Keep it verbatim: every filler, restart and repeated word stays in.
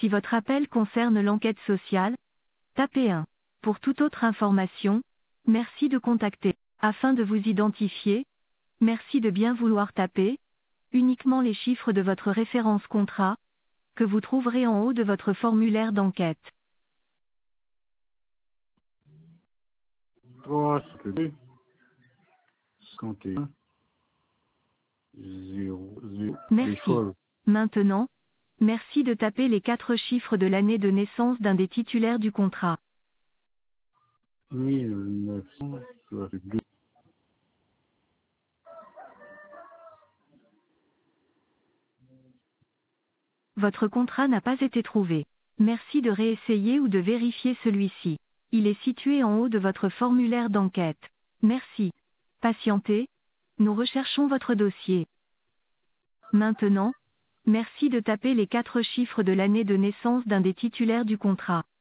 Si votre appel concerne l'enquête sociale, tapez un. Pour toute autre information, merci de contacter. Afin de vous identifier, merci de bien vouloir taper uniquement les chiffres de votre référence contrat, que vous trouverez en haut de votre formulaire d'enquête. trois, deux, cinquante et un, zéro, zéro. Merci. L'école. Maintenant, merci de taper les quatre chiffres de l'année de naissance d'un des titulaires du contrat. mille neuf cent soixante-deux. Votre contrat n'a pas été trouvé. Merci de réessayer ou de vérifier celui-ci. Il est situé en haut de votre formulaire d'enquête. Merci. Patientez. Nous recherchons votre dossier. Maintenant, merci de taper les quatre chiffres de l'année de naissance d'un des titulaires du contrat.